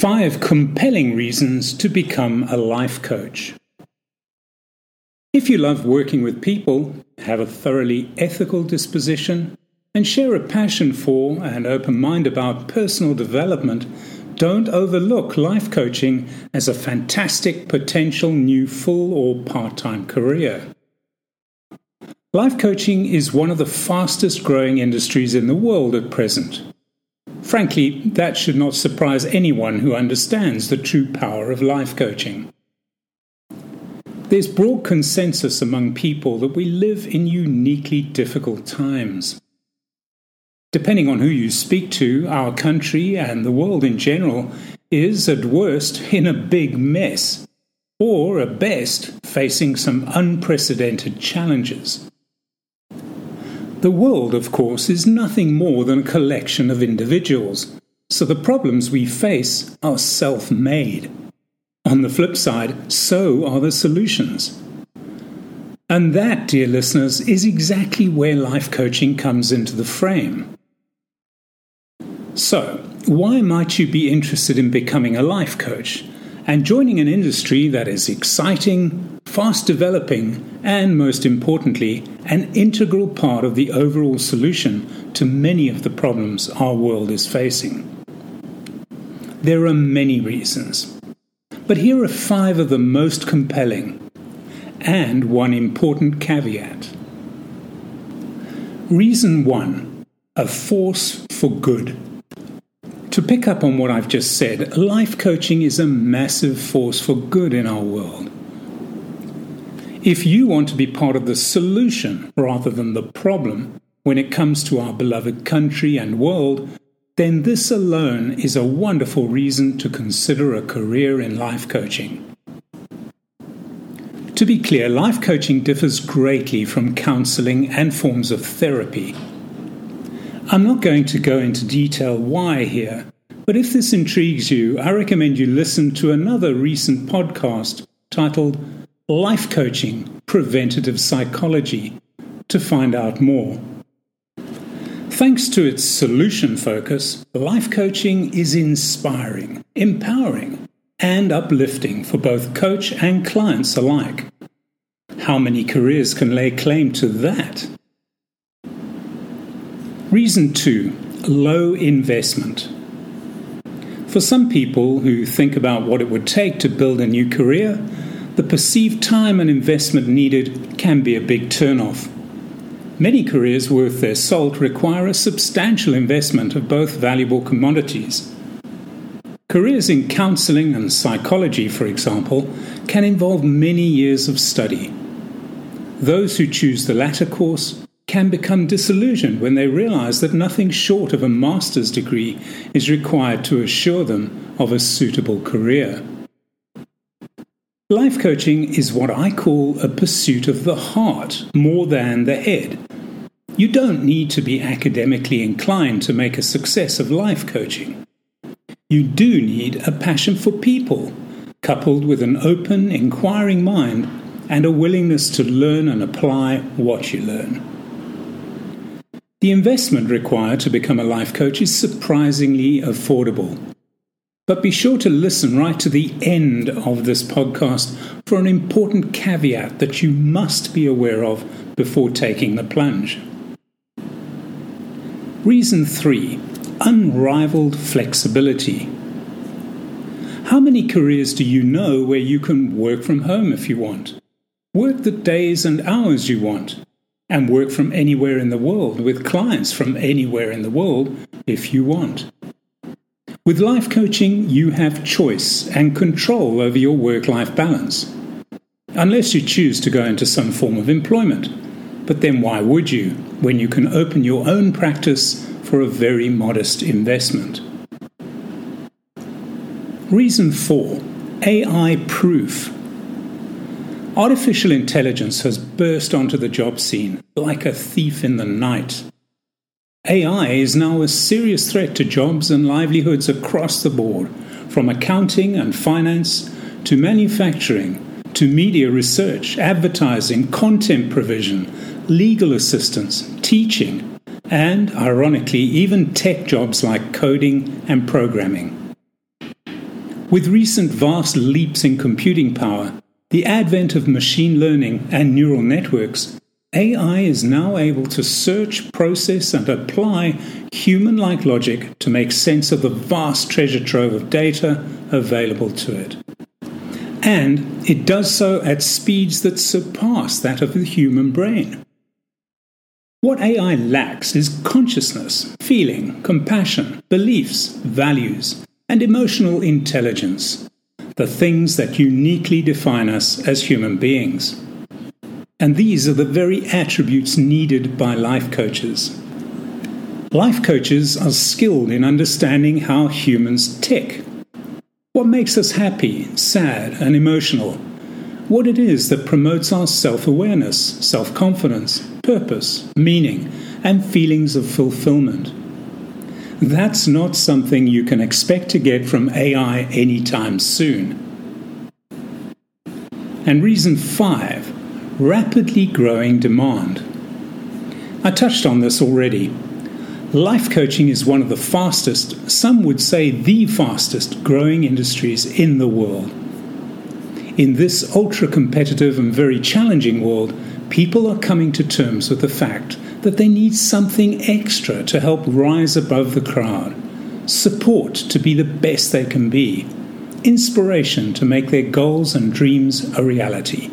5 compelling reasons to become a life coach. If you love working with people, have a thoroughly ethical disposition, and share a passion for and open mind about personal development, don't overlook life coaching as a fantastic potential new full or part-time career. Life coaching is one of the fastest growing industries in the world at present. Frankly, that should not surprise anyone who understands the true power of life coaching. There's broad consensus among people that we live in uniquely difficult times. Depending on who you speak to, our country and the world in general is, at worst, in a big mess, or at best, facing some unprecedented challenges. The world, of course, is nothing more than a collection of individuals, so the problems we face are self-made. On the flip side, so are the solutions. And that, dear listeners, is exactly where life coaching comes into the frame. So, why might you be interested in becoming a life coach and joining an industry that is exciting, fast developing, and most importantly, an integral part of the overall solution to many of the problems our world is facing? There are many reasons, but here are 5 of the most compelling, and one important caveat. Reason 1: a force for good. To pick up on what I've just said, life coaching is a massive force for good in our world. If you want to be part of the solution rather than the problem when it comes to our beloved country and world, then this alone is a wonderful reason to consider a career in life coaching. To be clear, life coaching differs greatly from counseling and forms of therapy. I'm not going to go into detail why here, but if this intrigues you, I recommend you listen to another recent podcast titled Life Coaching: Preventative Psychology to find out more. Thanks to its solution focus, life coaching is inspiring, empowering, and uplifting for both coach and clients alike. How many careers can lay claim to that? Reason 2: low investment. For some people who think about what it would take to build a new career, the perceived time and investment needed can be a big turn-off. Many careers worth their salt require a substantial investment of both valuable commodities. Careers in counseling and psychology, for example, can involve many years of study. Those who choose the latter course can become disillusioned when they realize that nothing short of a master's degree is required to assure them of a suitable career. Life coaching is what I call a pursuit of the heart more than the head. You don't need to be academically inclined to make a success of life coaching. You do need a passion for people, coupled with an open, inquiring mind and a willingness to learn and apply what you learn. The investment required to become a life coach is surprisingly affordable. But be sure to listen right to the end of this podcast for an important caveat that you must be aware of before taking the plunge. Reason 3: unrivaled flexibility. How many careers do you know where you can work from home if you want, work the days and hours you want, and work from anywhere in the world with clients from anywhere in the world if you want? With life coaching, you have choice and control over your work-life balance. Unless you choose to go into some form of employment. But then why would you, when you can open your own practice for a very modest investment? Reason 4: AI proof. Artificial intelligence has burst onto the job scene like a thief in the night. AI is now a serious threat to jobs and livelihoods across the board, from accounting and finance to manufacturing to media research, advertising, content provision, legal assistance, teaching, and, ironically, even tech jobs like coding and programming. With recent vast leaps in computing power, the advent of machine learning and neural networks, AI is now able to search, process, and apply human-like logic to make sense of the vast treasure trove of data available to it. And it does so at speeds that surpass that of the human brain. What AI lacks is consciousness, feeling, compassion, beliefs, values, and emotional intelligence, the things that uniquely define us as human beings. And these are the very attributes needed by life coaches. Life coaches are skilled in understanding how humans tick, what makes us happy, sad, and emotional, what it is that promotes our self-awareness, self-confidence, purpose, meaning, and feelings of fulfillment. That's not something you can expect to get from AI anytime soon. And reason 5. Rapidly growing demand. I touched on this already. Life coaching is one of the fastest, some would say the fastest, growing industries in the world. In this ultra-competitive and very challenging world, people are coming to terms with the fact that they need something extra to help rise above the crowd, support to be the best they can be, inspiration to make their goals and dreams a reality.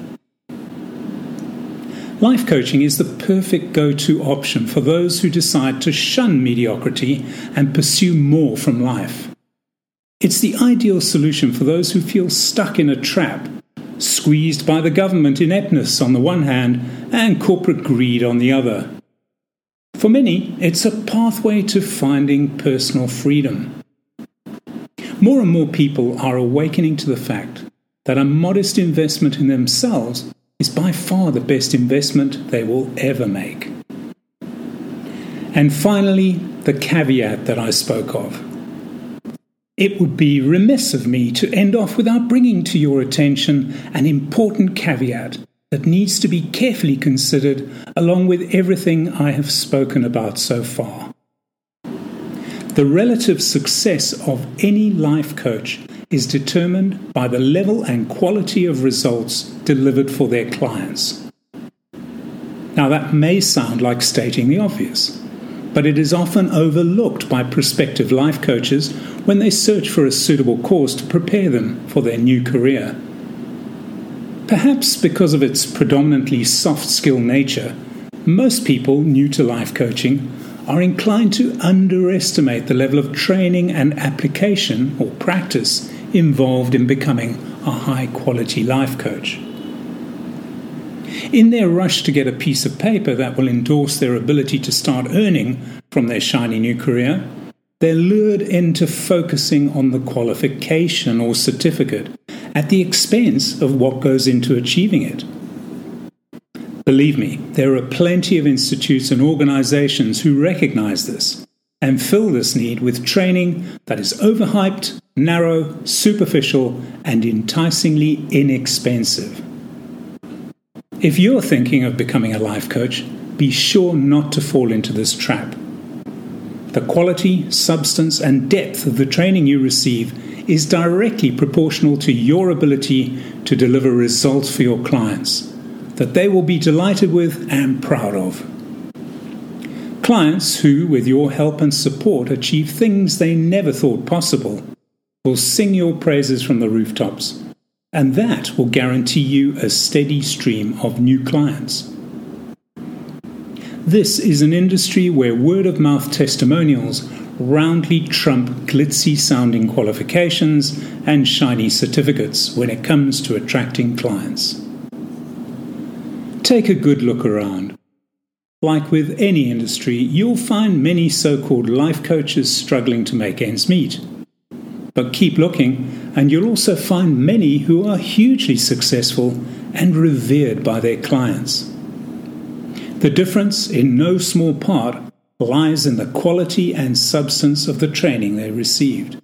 Life coaching is the perfect go-to option for those who decide to shun mediocrity and pursue more from life. It's the ideal solution for those who feel stuck in a trap, squeezed by the government ineptness on the one hand and corporate greed on the other. For many, it's a pathway to finding personal freedom. More and more people are awakening to the fact that a modest investment in themselves is by far the best investment they will ever make. And finally, the caveat that I spoke of. It would be remiss of me to end off without bringing to your attention an important caveat that needs to be carefully considered along with everything I have spoken about so far. The relative success of any life coach is determined by the level and quality of results delivered for their clients. Now, that may sound like stating the obvious, but it is often overlooked by prospective life coaches when they search for a suitable course to prepare them for their new career. Perhaps because of its predominantly soft-skill nature, most people new to life coaching are inclined to underestimate the level of training and application or practice involved in becoming a high-quality life coach. In their rush to get a piece of paper that will endorse their ability to start earning from their shiny new career, they're lured into focusing on the qualification or certificate at the expense of what goes into achieving it. Believe me, there are plenty of institutes and organizations who recognize this and fill this need with training that is overhyped, narrow, superficial, and enticingly inexpensive. If you're thinking of becoming a life coach, be sure not to fall into this trap. The quality, substance, and depth of the training you receive is directly proportional to your ability to deliver results for your clients that they will be delighted with and proud of. Clients who, with your help and support, achieve things they never thought possible will sing your praises from the rooftops, and that will guarantee you a steady stream of new clients. This is an industry where word-of-mouth testimonials roundly trump glitzy-sounding qualifications and shiny certificates when it comes to attracting clients. Take a good look around. Like with any industry, you'll find many so-called life coaches struggling to make ends meet. But keep looking, and you'll also find many who are hugely successful and revered by their clients. The difference, in no small part, lies in the quality and substance of the training they received.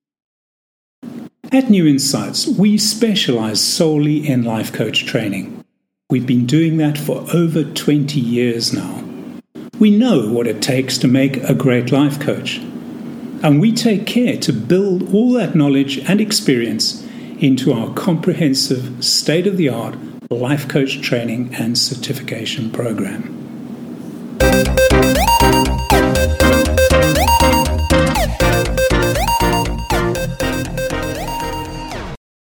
At New Insights, we specialize solely in life coach training. We've been doing that for over 20 years now. We know what it takes to make a great life coach. and we take care to build all that knowledge and experience into our comprehensive, state-of-the-art life coach training and certification program.